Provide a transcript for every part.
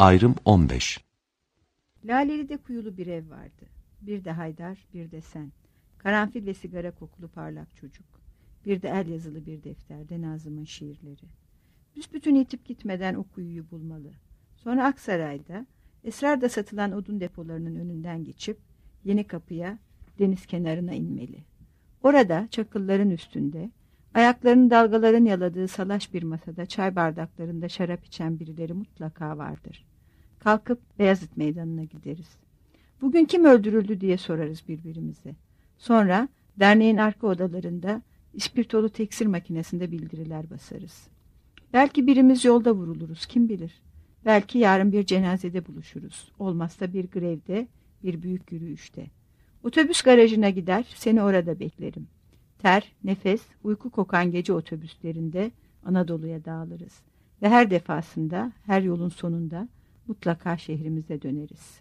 Ayrım 15. Laleli'de kuyulu bir ev vardı. Bir de Haydar, bir de sen. Karanfil ve sigara kokulu parlak çocuk. Bir de el yazılı bir defterde Nazım'ın şiirleri. Büsbütün yitip gitmeden o kuyuyu bulmalı. Sonra Aksaray'da, Esrar'da satılan odun depolarının önünden geçip Yeni Kapı'ya, deniz kenarına inmeli. Orada çakılların üstünde, ayaklarını dalgaların yaladığı salaş bir masada çay bardaklarında şarap içen birileri mutlaka vardır. Kalkıp Beyazıt Meydanı'na gideriz. Bugün kim öldürüldü diye sorarız birbirimize. Sonra derneğin arka odalarında ispirtolu teksir makinesinde bildiriler basarız. Belki birimiz yolda vuruluruz, kim bilir. Belki yarın bir cenazede buluşuruz. Olmazsa bir grevde, bir büyük yürüyüşte. Otobüs garajına gider, seni orada beklerim. Ter, nefes, uyku kokan gece otobüslerinde Anadolu'ya dağılırız. Ve her defasında, her yolun sonunda mutlaka şehrimize döneriz.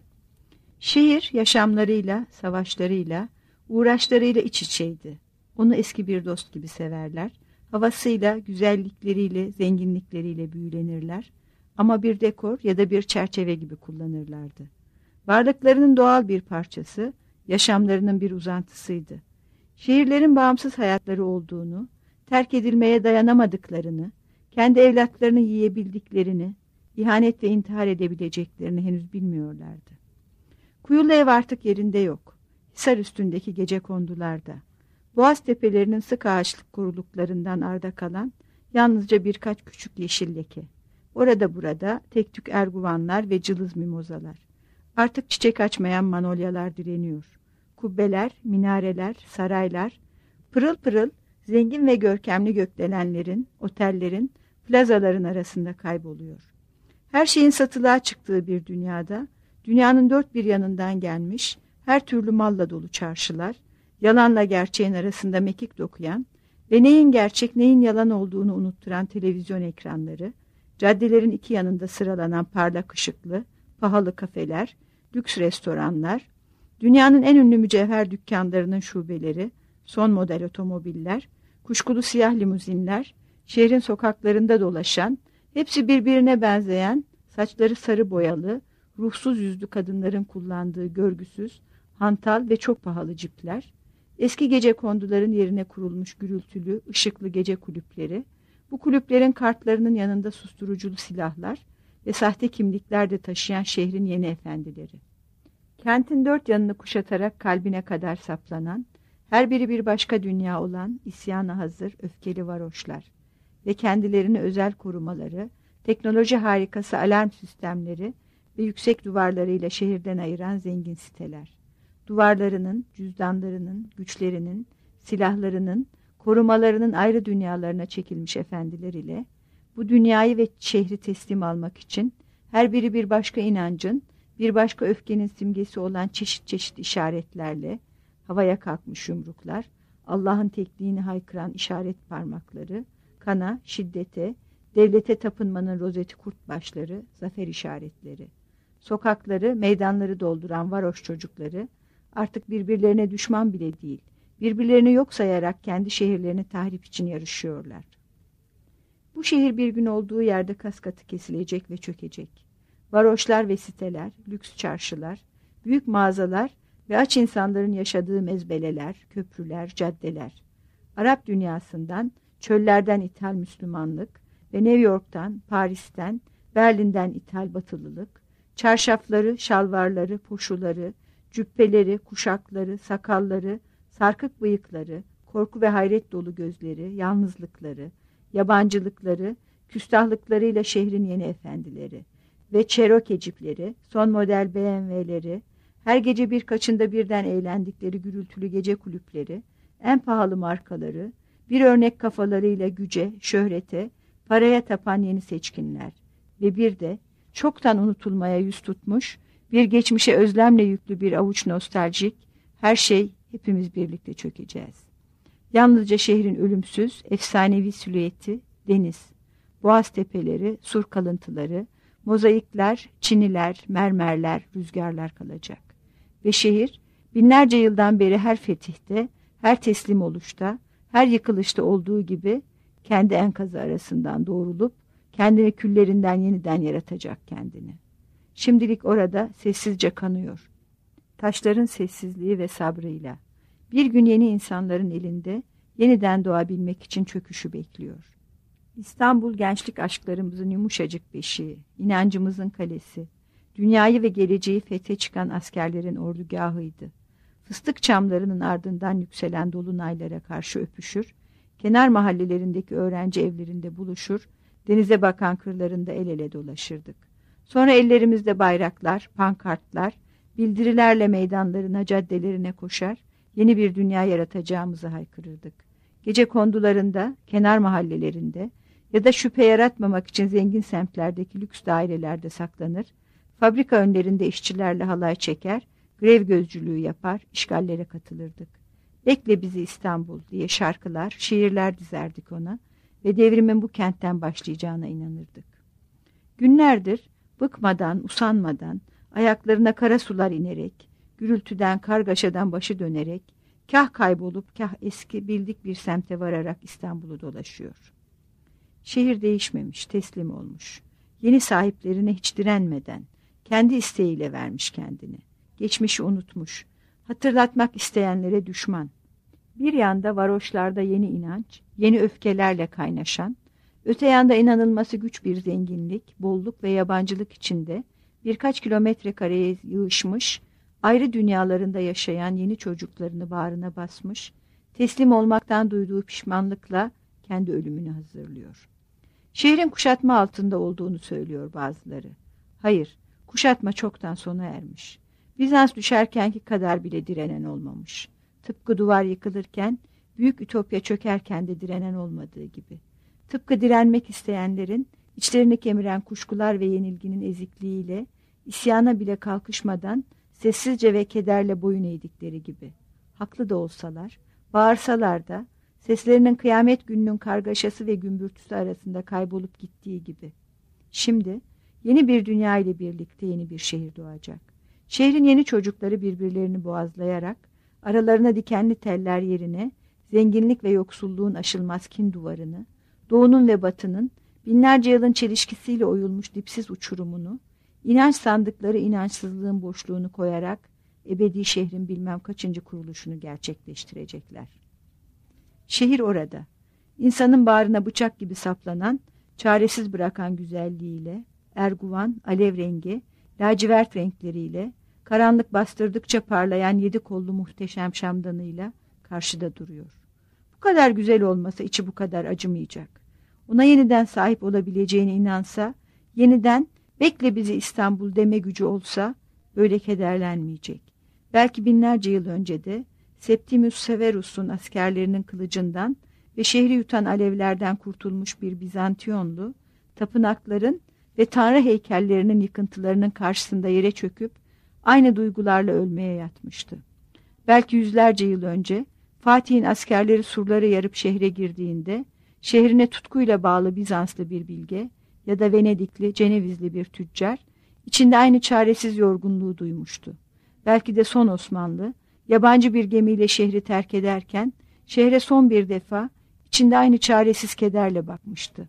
Şehir yaşamlarıyla, savaşlarıyla, uğraşlarıyla iç içeydi. Onu eski bir dost gibi severler. Havasıyla, güzellikleriyle, zenginlikleriyle büyülenirler. Ama bir dekor ya da bir çerçeve gibi kullanırlardı. Varlıklarının doğal bir parçası, yaşamlarının bir uzantısıydı. Şehirlerin bağımsız hayatları olduğunu, terk edilmeye dayanamadıklarını, kendi evlatlarını yiyebildiklerini, ihanet ve intihar edebileceklerini henüz bilmiyorlardı. Kuyulu ev artık yerinde yok. Hisar üstündeki gecekondularda. Boğaz tepelerinin sık ağaçlık koruluklarından arda kalan yalnızca birkaç küçük yeşil leke. Orada burada tek tük erguvanlar ve cılız mimozalar. Artık çiçek açmayan manolyalar direniyor. Kubbeler, minareler, saraylar, pırıl pırıl zengin ve görkemli gökdelenlerin, otellerin, plazaların arasında kayboluyor. Her şeyin satılığa çıktığı bir dünyada, dünyanın dört bir yanından gelmiş, her türlü malla dolu çarşılar, yalanla gerçeğin arasında mekik dokuyan ve neyin gerçek neyin yalan olduğunu unutturan televizyon ekranları, caddelerin iki yanında sıralanan parlak ışıklı, pahalı kafeler, lüks restoranlar, dünyanın en ünlü mücevher dükkanlarının şubeleri, son model otomobiller, kuşkulu siyah limuzinler, şehrin sokaklarında dolaşan, hepsi birbirine benzeyen, saçları sarı boyalı, ruhsuz yüzlü kadınların kullandığı görgüsüz, hantal ve çok pahalı cipler, eski gecekonduların yerine kurulmuş gürültülü, ışıklı gece kulüpleri, bu kulüplerin kartlarının yanında susturuculu silahlar ve sahte kimlikler de taşıyan şehrin yeni efendileri. Kentin dört yanını kuşatarak kalbine kadar saplanan, her biri bir başka dünya olan isyana hazır öfkeli varoşlar ve kendilerini özel korumaları, teknoloji harikası alarm sistemleri ve yüksek duvarlarıyla şehirden ayıran zengin siteler. Duvarlarının, cüzdanlarının, güçlerinin, silahlarının, korumalarının ayrı dünyalarına çekilmiş efendiler ile bu dünyayı ve şehri teslim almak için her biri bir başka inancın, bir başka öfkenin simgesi olan çeşit çeşit işaretlerle, havaya kalkmış yumruklar, Allah'ın tekliğini haykıran işaret parmakları, kana, şiddete, devlete tapınmanın rozeti kurt başları, zafer işaretleri. Sokakları, meydanları dolduran varoş çocukları artık birbirlerine düşman bile değil, birbirlerini yok sayarak kendi şehirlerini tahrip için yarışıyorlar. Bu şehir bir gün olduğu yerde kaskatı kesilecek ve çökecek. Varoşlar ve siteler, lüks çarşılar, büyük mağazalar ve aç insanların yaşadığı mezbeleler, köprüler, caddeler. Arap dünyasından, çöllerden ithal Müslümanlık ve New York'tan, Paris'ten, Berlin'den ithal batılılık, çarşafları, şalvarları, poşuları, cübbeleri, kuşakları, sakalları, sarkık bıyıkları, korku ve hayret dolu gözleri, yalnızlıkları, yabancılıkları, küstahlıklarıyla şehrin yeni efendileri ve Cherokee cipleri, son model BMW'leri, her gece birkaçında birden eğlendikleri gürültülü gece kulüpleri, en pahalı markaları, bir örnek kafalarıyla güce, şöhrete, paraya tapan yeni seçkinler ve bir de çoktan unutulmaya yüz tutmuş, bir geçmişe özlemle yüklü bir avuç nostaljik, her şey hepimiz birlikte çökeceğiz. Yalnızca şehrin ölümsüz, efsanevi silüeti, deniz, boğaz tepeleri, sur kalıntıları, mozaikler, çiniler, mermerler, rüzgarlar kalacak. Ve şehir, binlerce yıldan beri her fetihte, her teslim oluşta, her yıkılışta olduğu gibi, kendi enkazı arasından doğrulup, kendini küllerinden yeniden yaratacak kendini. Şimdilik orada sessizce kanıyor. Taşların sessizliği ve sabrıyla. Bir gün yeni insanların elinde yeniden doğabilmek için çöküşü bekliyor. İstanbul gençlik aşklarımızın yumuşacık beşiği, inancımızın kalesi, dünyayı ve geleceği fethe çıkan askerlerin ordugahıydı. Fıstık çamlarının ardından yükselen dolunaylara karşı öpüşür, kenar mahallelerindeki öğrenci evlerinde buluşur, denize bakan kırlarında el ele dolaşırdık. Sonra ellerimizde bayraklar, pankartlar, bildirilerle meydanlarına, caddelerine koşar, yeni bir dünya yaratacağımızı haykırırdık. Gece kondularında, kenar mahallelerinde ya da şüphe yaratmamak için zengin semtlerdeki lüks dairelerde saklanır, fabrika önlerinde işçilerle halay çeker, grev gözcülüğü yapar, işgallere katılırdık. Bekle bizi İstanbul diye şarkılar, şiirler dizerdik ona ve devrimin bu kentten başlayacağına inanırdık. Günlerdir bıkmadan, usanmadan, ayaklarına kara sular inerek, gürültüden, kargaşadan başı dönerek, kah kaybolup kah eski bildik bir semte vararak İstanbul'u dolaşıyor. Şehir değişmemiş, teslim olmuş. Yeni sahiplerine hiç direnmeden, kendi isteğiyle vermiş kendini. Geçmişi unutmuş, hatırlatmak isteyenlere düşman. Bir yanda varoşlarda yeni inanç, yeni öfkelerle kaynaşan, öte yanda inanılması güç bir zenginlik, bolluk ve yabancılık içinde birkaç kilometre kareye yığışmış, ayrı dünyalarında yaşayan yeni çocuklarını bağrına basmış, teslim olmaktan duyduğu pişmanlıkla kendi ölümünü hazırlıyor. Şehrin kuşatma altında olduğunu söylüyor bazıları. Hayır, kuşatma çoktan sona ermiş. Bizans düşerkenki kadar bile direnen olmamış. Tıpkı duvar yıkılırken, büyük ütopya çökerken de direnen olmadığı gibi. Tıpkı direnmek isteyenlerin, içlerini kemiren kuşkular ve yenilginin ezikliğiyle, isyana bile kalkışmadan, sessizce ve kederle boyun eğdikleri gibi. Haklı da olsalar, bağırsalar da, seslerinin kıyamet gününün kargaşası ve gümbürtüsü arasında kaybolup gittiği gibi. Şimdi, yeni bir dünya ile birlikte yeni bir şehir doğacak. Şehrin yeni çocukları birbirlerini boğazlayarak, aralarına dikenli teller yerine, zenginlik ve yoksulluğun aşılmaz kin duvarını, doğunun ve batının, binlerce yılın çelişkisiyle oyulmuş dipsiz uçurumunu, inanç sandıkları inançsızlığın boşluğunu koyarak, ebedi şehrin bilmem kaçıncı kuruluşunu gerçekleştirecekler. Şehir orada, insanın bağrına bıçak gibi saplanan, çaresiz bırakan güzelliğiyle, erguvan, alev rengi, lacivert renkleriyle, karanlık bastırdıkça parlayan 7 kollu muhteşem şamdanıyla karşıda duruyor. Bu kadar güzel olmasa içi bu kadar acımayacak. Ona yeniden sahip olabileceğine inansa, yeniden bekle bizi İstanbul deme gücü olsa böyle kederlenmeyecek. Belki binlerce yıl önce de Septimius Severus'un askerlerinin kılıcından ve şehri yutan alevlerden kurtulmuş bir Bizantiyonlu, tapınakların ve tanrı heykellerinin yıkıntılarının karşısında yere çöküp aynı duygularla ölmeye yatmıştı. Belki yüzlerce yıl önce Fatih'in askerleri surları yarıp şehre girdiğinde şehrine tutkuyla bağlı Bizanslı bir bilge ya da Venedikli, Cenevizli bir tüccar içinde aynı çaresiz yorgunluğu duymuştu. Belki de son Osmanlı yabancı bir gemiyle şehri terk ederken şehre son bir defa içinde aynı çaresiz kederle bakmıştı.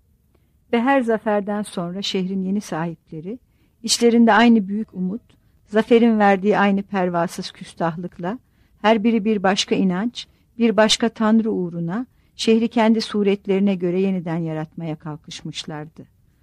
Ve her zaferden sonra şehrin yeni sahipleri içlerinde aynı büyük umut, zaferin verdiği aynı pervasız küstahlıkla her biri bir başka inanç, bir başka tanrı uğruna şehri kendi suretlerine göre yeniden yaratmaya kalkışmışlardı.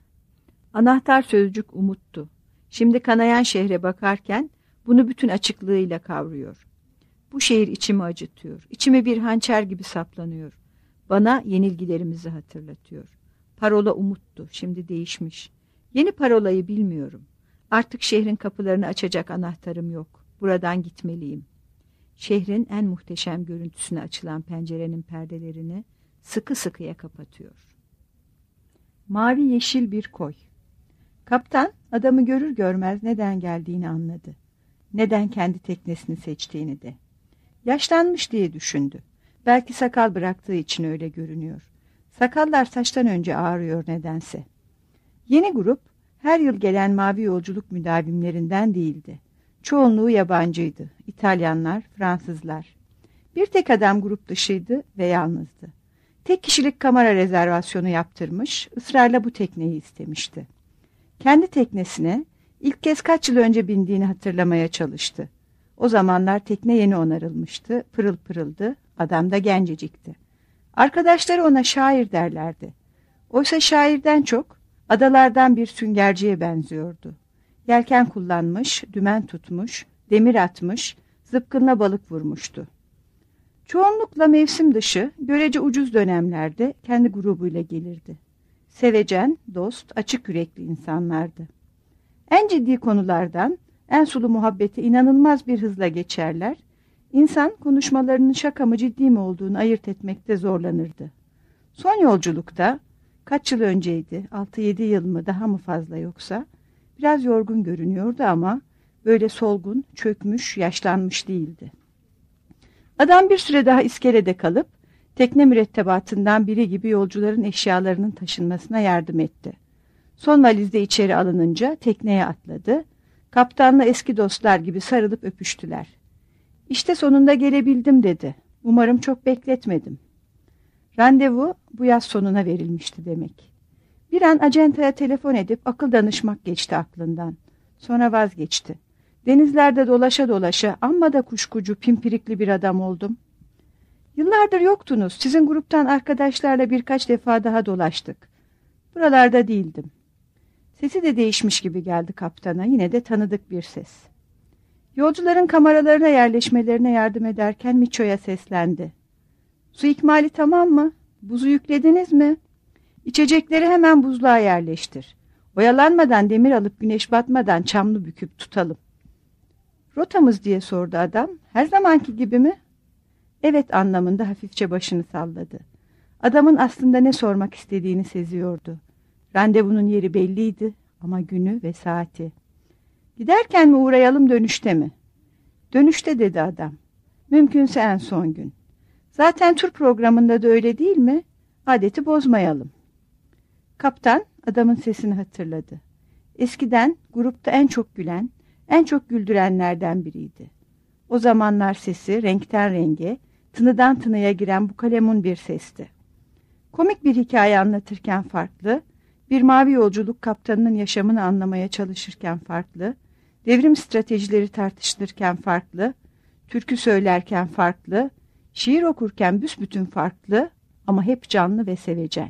Anahtar sözcük umuttu. Şimdi kanayan şehre bakarken bunu bütün açıklığıyla kavruyor. Bu şehir içimi acıtıyor. İçime bir hançer gibi saplanıyor. Bana yenilgilerimizi hatırlatıyor. Parola umuttu, şimdi değişmiş. Yeni parolayı bilmiyorum. Artık şehrin kapılarını açacak anahtarım yok. Buradan gitmeliyim. Şehrin en muhteşem görüntüsüne açılan pencerenin perdelerini sıkı sıkıya kapatıyor. Mavi yeşil bir koy. Kaptan adamı görür görmez neden geldiğini anladı. Neden kendi teknesini seçtiğini de. Yaşlanmış diye düşündü. Belki sakal bıraktığı için öyle görünüyor. Sakallar saçtan önce ağrıyor nedense. Yeni grup her yıl gelen mavi yolculuk müdavimlerinden değildi. Çoğunluğu yabancıydı. İtalyanlar, Fransızlar. Bir tek adam grup dışıydı ve yalnızdı. Tek kişilik kamera rezervasyonu yaptırmış, ısrarla bu tekneyi istemişti. Kendi teknesine İlk kez kaç yıl önce bindiğini hatırlamaya çalıştı. O zamanlar tekne yeni onarılmıştı, pırıl pırıldı, adam da gencecikti. Arkadaşları ona şair derlerdi. Oysa şairden çok adalardan bir süngerciye benziyordu. Yelken kullanmış, dümen tutmuş, demir atmış, zıpkınla balık vurmuştu. Çoğunlukla mevsim dışı, görece ucuz dönemlerde kendi grubuyla gelirdi. Sevecen, dost, açık yürekli insanlardı. En ciddi konulardan en sulu muhabbete inanılmaz bir hızla geçerler, İnsan konuşmalarının şaka mı ciddi mi olduğunu ayırt etmekte zorlanırdı. Son yolculukta, kaç yıl önceydi, 6-7 yıl mı daha mı fazla yoksa, biraz yorgun görünüyordu ama böyle solgun, çökmüş, yaşlanmış değildi. Adam bir süre daha iskelede kalıp, tekne mürettebatından biri gibi yolcuların eşyalarının taşınmasına yardım etti. Son valizde içeri alınınca tekneye atladı, kaptanla eski dostlar gibi sarılıp öpüştüler. İşte sonunda gelebildim dedi. Umarım çok bekletmedim. Randevu bu yaz sonuna verilmişti demek. Bir an acentaya telefon edip akıl danışmak geçti aklından. Sonra vazgeçti. Denizlerde dolaşa dolaşa amma da kuşkucu, pimpirikli bir adam oldum. Yıllardır yoktunuz. Sizin gruptan arkadaşlarla birkaç defa daha dolaştık. Buralarda değildim. Sesi de değişmiş gibi geldi kaptana. Yine de tanıdık bir ses. Yolcuların kameralarına yerleşmelerine yardım ederken Miço'ya seslendi. Su ikmali tamam mı? Buzu yüklediniz mi? İçecekleri hemen buzluğa yerleştir. Oyalanmadan demir alıp güneş batmadan çamlı büküp tutalım. Rotamız diye sordu adam. Her zamanki gibi mi? Evet anlamında hafifçe başını salladı. Adamın aslında ne sormak istediğini seziyordu. Randevunun yeri belliydi ama günü ve saati. Giderken mi uğrayalım dönüşte mi? Dönüşte dedi adam. Mümkünse en son gün. Zaten tur programında da öyle değil mi? Adeti bozmayalım. Kaptan adamın sesini hatırladı. Eskiden grupta en çok gülen, en çok güldürenlerden biriydi. O zamanlar sesi renkten renge, tınıdan tınıya giren bu kalemun bir sesti. Komik bir hikaye anlatırken farklı, bir mavi yolculuk kaptanının yaşamını anlamaya çalışırken farklı, devrim stratejileri tartışılırken farklı, türkü söylerken farklı, şiir okurken büsbütün farklı ama hep canlı ve sevecen.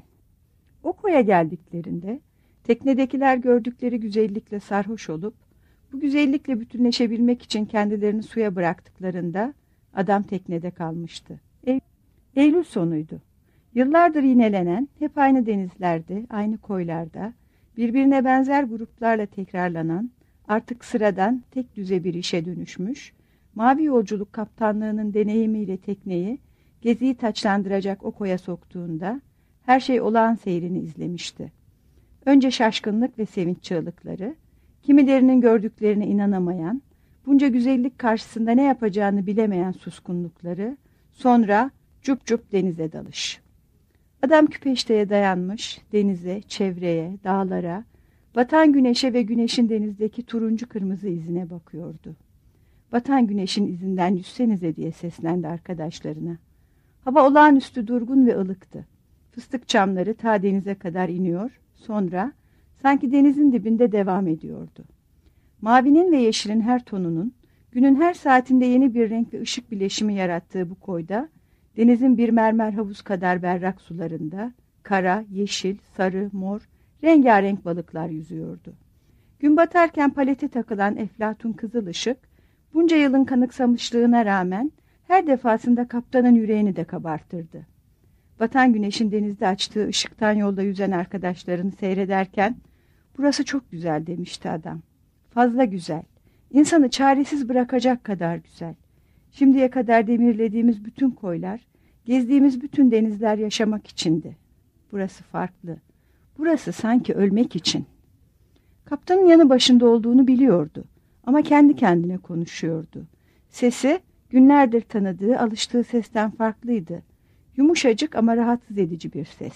O koya geldiklerinde teknedekiler gördükleri güzellikle sarhoş olup bu güzellikle bütünleşebilmek için kendilerini suya bıraktıklarında adam teknede kalmıştı. Eylül sonuydu. Yıllardır yinelenen, hep aynı denizlerde, aynı koylarda, birbirine benzer gruplarla tekrarlanan, artık sıradan tek düze bir işe dönüşmüş, mavi yolculuk kaptanlığının deneyimiyle tekneyi, geziyi taçlandıracak o koya soktuğunda, her şey olağan seyrini izlemişti. Önce şaşkınlık ve sevinç çığlıkları, kimilerinin gördüklerine inanamayan, bunca güzellik karşısında ne yapacağını bilemeyen suskunlukları, sonra cup cup denize dalış. Adam küpeşteye dayanmış, denize, çevreye, dağlara, batan güneşe ve güneşin denizdeki turuncu kırmızı izine bakıyordu. Batan güneşin izinden yüzsenize diye seslendi arkadaşlarına. Hava olağanüstü durgun ve ılıktı. Fıstık çamları ta denize kadar iniyor, sonra sanki denizin dibinde devam ediyordu. Mavinin ve yeşilin her tonunun, günün her saatinde yeni bir renk ve ışık bileşimi yarattığı bu koyda, denizin bir mermer havuz kadar berrak sularında, kara, yeşil, sarı, mor, rengarenk balıklar yüzüyordu. Gün batarken palete takılan eflatun kızıl ışık, bunca yılın kanıksamışlığına rağmen her defasında kaptanın yüreğini de kabartırdı. Batan güneşin denizde açtığı ışıktan yolda yüzen arkadaşlarını seyrederken, "Burası çok güzel," demişti adam. "Fazla güzel, insanı çaresiz bırakacak kadar güzel. Şimdiye kadar demirlediğimiz bütün koylar, gezdiğimiz bütün denizler yaşamak içindi. Burası farklı. Burası sanki ölmek için." Kaptanın yanı başında olduğunu biliyordu ama kendi kendine konuşuyordu. Sesi günlerdir tanıdığı, alıştığı sesten farklıydı. Yumuşacık ama rahatsız edici bir ses.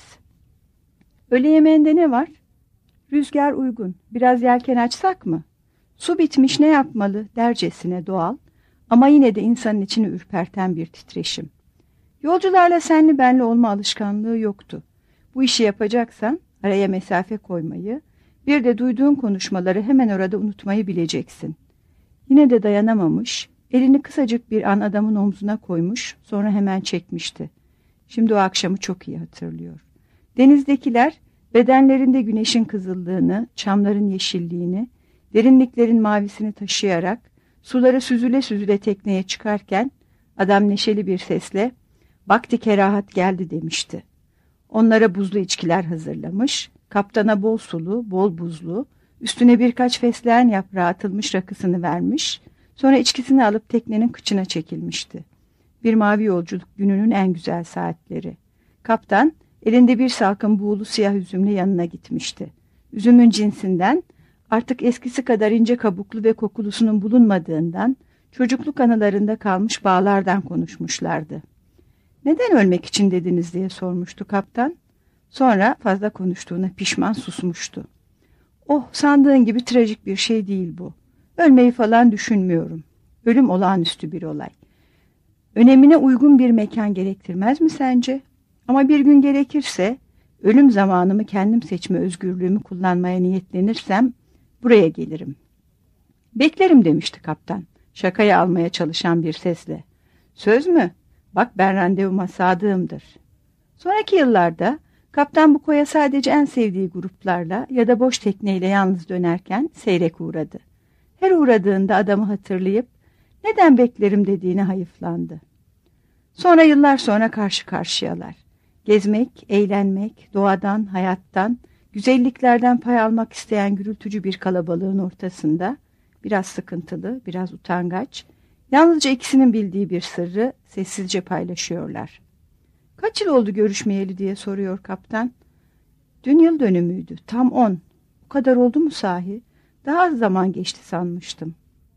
"Öğle yemeğinde ne var?" "Rüzgar uygun. Biraz yelken açsak mı?" Su bitmiş, ne yapmalı dercesine doğal ama yine de insanın içini ürperten bir titreşim. Yolcularla senli benli olma alışkanlığı yoktu. Bu işi yapacaksan araya mesafe koymayı, Bir de duyduğun konuşmaları hemen orada unutmayı bileceksin. Yine de dayanamamış, elini kısacık bir an adamın omzuna koymuş, sonra hemen çekmişti. Şimdi o akşamı çok iyi hatırlıyor. Denizdekiler bedenlerinde güneşin kızıllığını, çamların yeşilliğini, derinliklerin mavisini taşıyarak suları süzüle süzüle tekneye çıkarken adam neşeli bir sesle "Vakti kerahat geldi" demişti. Onlara buzlu içkiler hazırlamış, kaptana bol sulu, bol buzlu, üstüne birkaç fesleğen yaprağı atılmış rakısını vermiş, sonra içkisini alıp teknenin kıçına çekilmişti. Bir mavi yolculuk gününün en güzel saatleri. Kaptan elinde bir salkım buğulu siyah üzümle yanına gitmişti. Üzümün cinsinden, artık eskisi kadar ince kabuklu ve kokulusunun bulunmadığından, çocukluk anılarında kalmış bağlardan konuşmuşlardı. "Neden ölmek için dediniz?" diye sormuştu kaptan. Sonra fazla konuştuğuna pişman susmuştu. "Oh, sandığın gibi trajik bir şey değil bu. Ölmeyi falan düşünmüyorum. Ölüm olağanüstü bir olay. Önemine uygun bir mekan gerektirmez mi sence? Ama bir gün gerekirse, ölüm zamanımı kendim seçme özgürlüğümü kullanmaya niyetlenirsem buraya gelirim." "Beklerim" demişti kaptan, şakaya almaya çalışan bir sesle. "Söz mü? Bak, ben randevuma sadığımdır." Sonraki yıllarda kaptan bu koya sadece en sevdiği gruplarla ya da boş tekneyle yalnız dönerken seyrek uğradı. Her uğradığında adamı hatırlayıp "Neden beklerim?" dediğine hayıflandı. Sonra yıllar sonra karşı karşıyalar. Gezmek, eğlenmek, doğadan, hayattan, güzelliklerden pay almak isteyen gürültücü bir kalabalığın ortasında, biraz sıkıntılı, biraz utangaç, yalnızca ikisinin bildiği bir sırrı sessizce paylaşıyorlar. "Kaç yıl oldu görüşmeyeli?" diye soruyor kaptan. "Dün yıl dönümüydü, tam 10. O kadar oldu mu sahi? Daha az zaman geçti sanmıştım."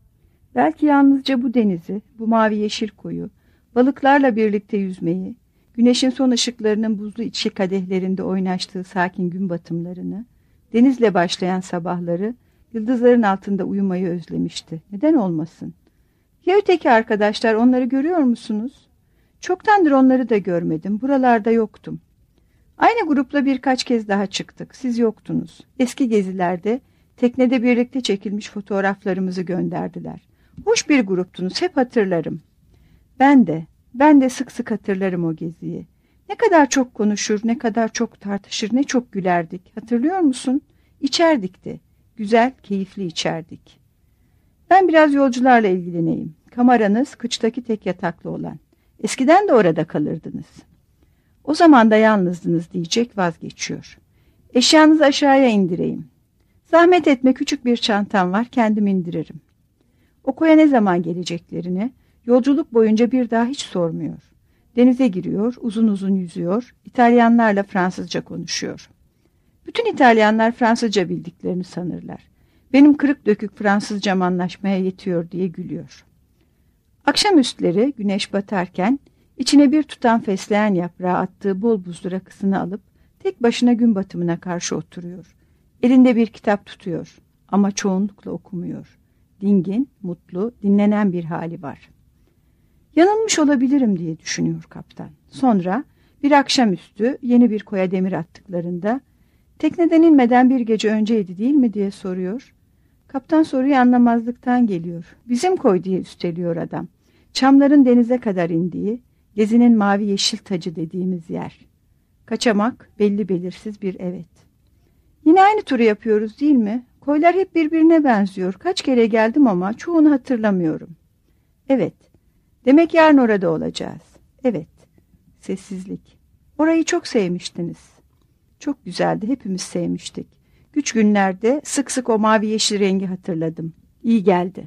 Belki yalnızca bu denizi, bu mavi yeşil koyu, balıklarla birlikte yüzmeyi, güneşin son ışıklarının buzlu içki kadehlerinde oynaştığı sakin gün batımlarını, denizle başlayan sabahları, yıldızların altında uyumayı özlemişti. Neden olmasın? Ya öteki arkadaşlar, onları görüyor musunuz? Çoktandır onları da görmedim, buralarda yoktum. Aynı grupla birkaç kez daha çıktık, siz yoktunuz. Eski gezilerde, teknede birlikte çekilmiş fotoğraflarımızı gönderdiler. Hoş bir gruptunuz, hep hatırlarım. Ben de sık sık hatırlarım o geziyi. Ne kadar çok konuşur, ne kadar çok tartışır, ne çok gülerdik. Hatırlıyor musun? İçerdik de. Güzel, keyifli içerdik. Ben biraz yolcularla ilgileneyim. Kameranız kıçtaki tek yataklı olan. Eskiden de orada kalırdınız. O zaman da yalnızdınız diyecek, vazgeçiyor. Eşyanızı aşağıya indireyim. Zahmet etme, küçük bir çantam var, kendim indiririm. O koya ne zaman geleceklerini yolculuk boyunca bir daha hiç sormuyor. Denize giriyor, uzun uzun yüzüyor, İtalyanlarla Fransızca konuşuyor. Bütün İtalyanlar Fransızca bildiklerini sanırlar. Benim kırık dökük Fransızcam anlaşmaya yetiyor diye gülüyor. Akşamüstleri güneş batarken içine bir tutam fesleğen yaprağı attığı bol buzlu rakısını alıp tek başına gün batımına karşı oturuyor. Elinde bir kitap tutuyor ama çoğunlukla okumuyor. Dingin, mutlu, dinlenen bir hali var. Yanılmış olabilirim diye düşünüyor kaptan. Sonra bir akşamüstü yeni bir koya demir attıklarında tekneden inmeden bir gece önceydi değil mi diye soruyor. Kaptan soruyu anlamazlıktan geliyor. Bizim koy diye üsteliyor adam. Çamların denize kadar indiği, gezinin mavi yeşil tacı dediğimiz yer. Kaçamak, belli belirsiz bir evet. Yine aynı turu yapıyoruz değil mi? Koylar hep birbirine benziyor. Kaç kere geldim ama çoğunu hatırlamıyorum. Evet. Demek yarın orada olacağız. Evet. Sessizlik. Orayı çok sevmiştiniz. Çok güzeldi. Hepimiz sevmiştik. Güç günlerde sık sık o mavi yeşil rengi hatırladım. İyi geldi.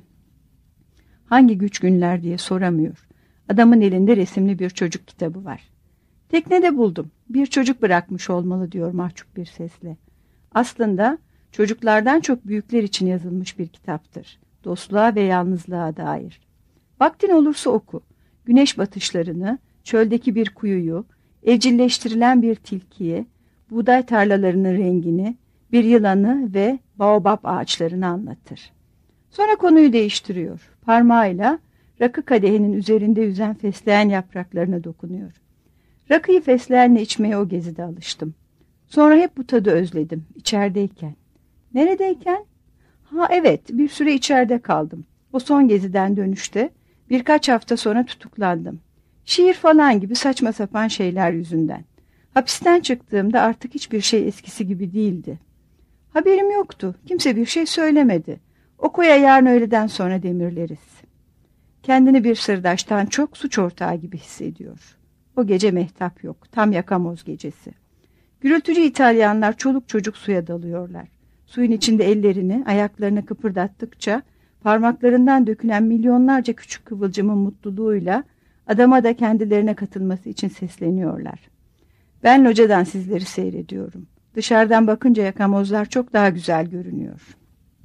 Hangi güç günler diye soramıyor. Adamın elinde resimli bir çocuk kitabı var. Teknede buldum. Bir çocuk bırakmış olmalı diyor mahcup bir sesle. Aslında çocuklardan çok büyükler için yazılmış bir kitaptır. Dostluğa ve yalnızlığa dair. Vaktin olursa oku. Güneş batışlarını, çöldeki bir kuyuyu, evcilleştirilen bir tilkiyi, buğday tarlalarının rengini, bir yılanı ve baobab ağaçlarını anlatır. Sonra konuyu değiştiriyor. Parmağıyla rakı kadehinin üzerinde yüzen fesleğen yapraklarına dokunuyor. Rakıyı fesleğenle içmeye o gezide alıştım. Sonra hep bu tadı özledim, içerideyken. Neredeyken? Ha evet, bir süre içeride kaldım. O son geziden dönüşte birkaç hafta sonra tutuklandım. Şiir falan gibi saçma sapan şeyler yüzünden. Hapisten çıktığımda artık hiçbir şey eskisi gibi değildi. Haberim yoktu. Kimse bir şey söylemedi. Okoya yarın öğleden sonra demirleriz. Kendini bir sırdaştan çok suç ortağı gibi hissediyor. O gece mehtap yok. Tam yakamoz gecesi. Gürültücü İtalyanlar çoluk çocuk suya dalıyorlar. Suyun içinde ellerini, ayaklarını kıpırdattıkça parmaklarından dökülen milyonlarca küçük kıvılcımın mutluluğuyla adama da kendilerine katılması için sesleniyorlar. Ben locadan sizleri seyrediyorum. Dışarıdan bakınca yakamozlar çok daha güzel görünüyor.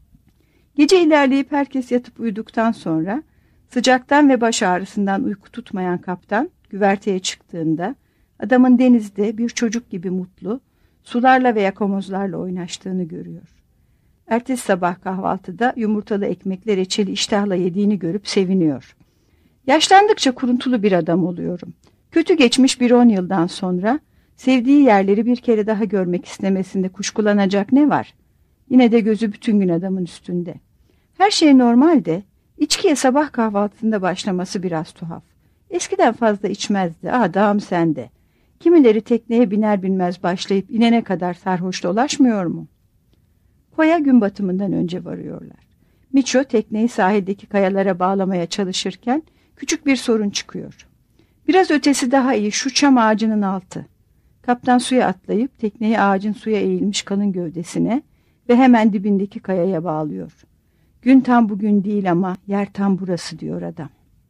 Gece ilerleyip herkes yatıp uyuduktan sonra sıcaktan ve baş ağrısından uyku tutmayan kaptan güverteye çıktığında adamın denizde bir çocuk gibi mutlu, sularla ve yakamozlarla oynaştığını görüyor. Ertesi sabah kahvaltıda yumurtalı ekmekle reçeli iştahla yediğini görüp seviniyor. Yaşlandıkça kuruntulu bir adam oluyorum. Kötü geçmiş bir 10 yıldan sonra sevdiği yerleri bir kere daha görmek istemesinde kuşkulanacak ne var? Yine de gözü bütün gün adamın üstünde. Her şey normal de içkiye sabah kahvaltısında başlaması biraz tuhaf. Eskiden fazla içmezdi. Adam sende. Kimileri tekneye biner binmez başlayıp inene kadar sarhoş dolaşmıyor mu? Koya gün batımından önce varıyorlar. Miço tekneyi sahildeki kayalara bağlamaya çalışırken küçük bir sorun çıkıyor. Biraz ötesi daha iyi, şu çam ağacının altı. Kaptan suya atlayıp tekneyi ağacın suya eğilmiş kalın gövdesine ve hemen dibindeki kayaya bağlıyor. Gün tam bugün değil ama yer tam burası diyor adam.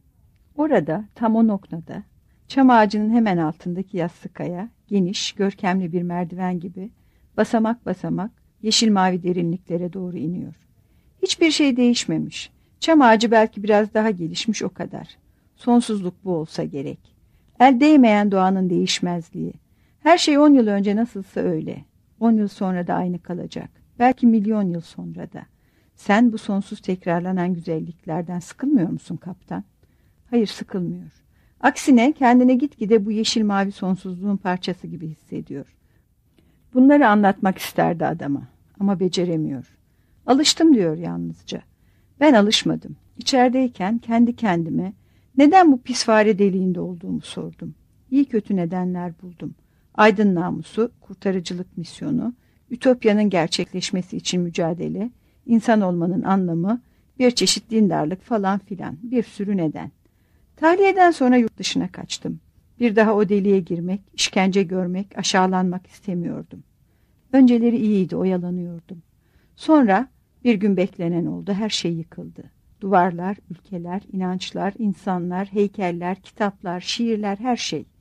Orada tam o noktada çam ağacının hemen altındaki yassı kaya geniş, görkemli bir merdiven gibi basamak basamak yeşil mavi derinliklere doğru iniyor. Hiçbir şey değişmemiş. Çam ağacı belki biraz daha gelişmiş, o kadar. Sonsuzluk bu olsa gerek. El değmeyen doğanın değişmezliği. Her şey 10 yıl önce nasılsa öyle. 10 yıl sonra da aynı kalacak. Belki milyon yıl sonra da. Sen bu sonsuz tekrarlanan güzelliklerden sıkılmıyor musun kaptan? Hayır, sıkılmıyor. Aksine kendine gitgide bu yeşil mavi sonsuzluğun parçası gibi hissediyor. Bunları anlatmak isterdi adama ama beceremiyor. Alıştım diyor yalnızca. Ben alışmadım. İçerideyken kendi kendime neden bu pis fare deliğinde olduğumu sordum. İyi kötü nedenler buldum. Aydın namusu, kurtarıcılık misyonu, ütopyanın gerçekleşmesi için mücadele, insan olmanın anlamı, bir çeşit dindarlık falan filan, bir sürü neden. Tahliyeden sonra yurt dışına kaçtım. Bir daha o deliğe girmek, işkence görmek, aşağılanmak istemiyordum. Önceleri iyiydi, oyalanıyordum. Sonra bir gün beklenen oldu, her şey yıkıldı. Duvarlar, ülkeler, inançlar, insanlar, heykeller, kitaplar, şiirler, her şey.